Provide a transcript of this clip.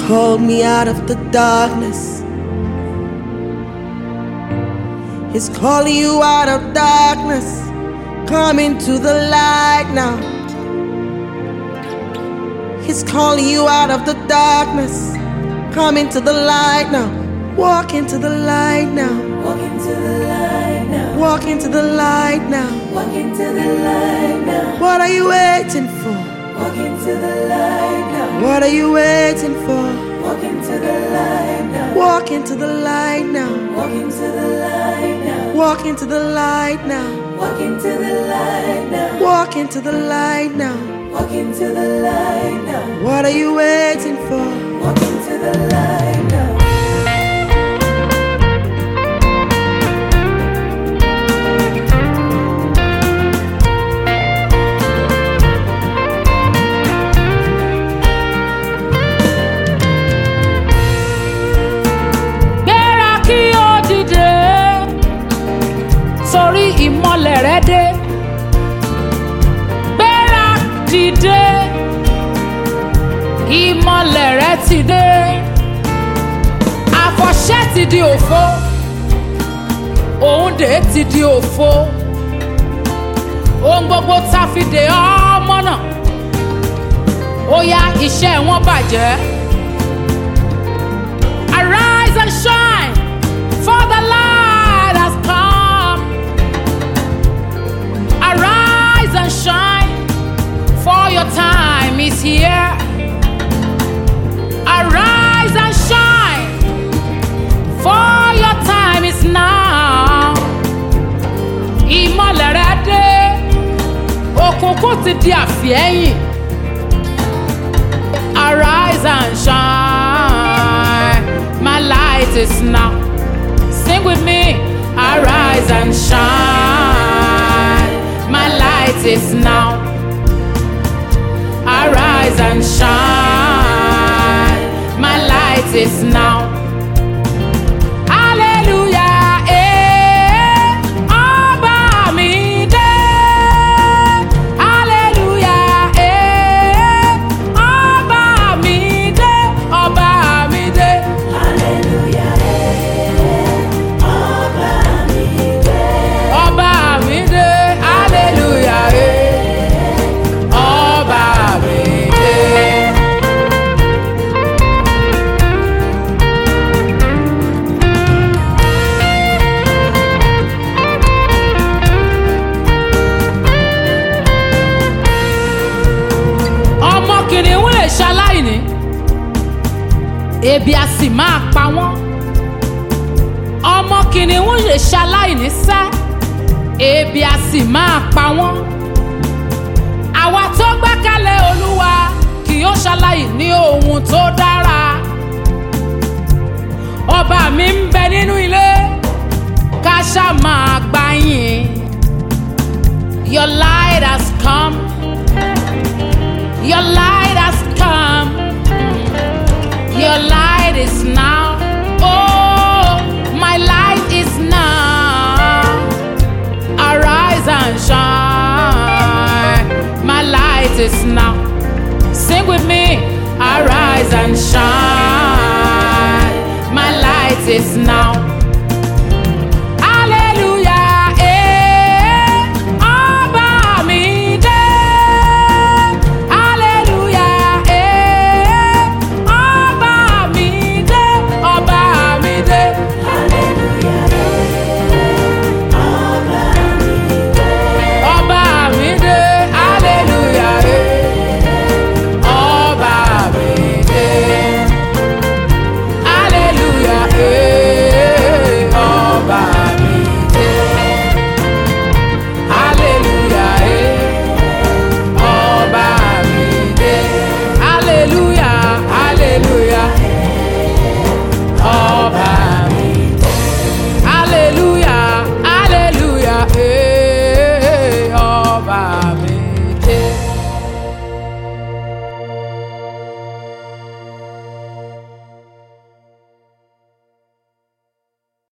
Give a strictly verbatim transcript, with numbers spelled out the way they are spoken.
called me out of the darkness. He's calling you out of darkness. Come into the light now. He's calling you out of the darkness. Come into the light now. Walk into the light now. Walk into the light now. Walk into the light now. Walk into the light now. What are you waiting for? Walk into the light now. What are you waiting for? Walk into the light now. Walk into the light now. Walk into the light now. Walk into the light now. Walk into the light now. Walk into the light now. Walk into the light now. What are you waiting for? Walk into the light now. Sórí ìmọ́lẹ̀ rẹ̀ dé, gbéra dìde, ìmọ́lẹ̀ rẹ̀ ti dé, àfọ̀ṣẹ ti di òfo, òǹdè ti di òfo, ohun gbogbo tá fi dè ọ́ mọ́nà, ó yá iṣẹ́ wọn bàjẹ́. Arise and shine, for the light has come. Arise and shine, for your time is here. Arise and shine, for your time is now. Ìmọ́lẹ̀ rẹ̀ dé, òkùnkùn ti di àfihẹ́yìn. Arise and shine, my light is now. Sing with me. Arise and shine, my light is now. Arise and shine, my light is now. Hallelujah, eh, ọba mi dé. Hallelujah, eh, ọba mi dé, ọba mi dé. Hallelujah, eh, ọba mi dé. Ọba mi dé, hallelujah, eh, ọba mi dé. Ọmọ kìnìún lè ṣaláìní, ebi a sì máa pa wọ́n. Ọmọ kìnìún lè ṣaláìní sẹ́, ebi a sì máa pa wọ́n. Àwa tó gbẹ́kẹ̀lé Olúwa kì yóò ṣaláìní ohun tó dára. Ọba mi ń bẹ nínú ilé, ká ṣá máa gbáyìn. Your light has come. Your light has come. Your light is now. Oh, my light is now. Arise and shine. My light is now. Sing with me. Arise and shine. My light is now.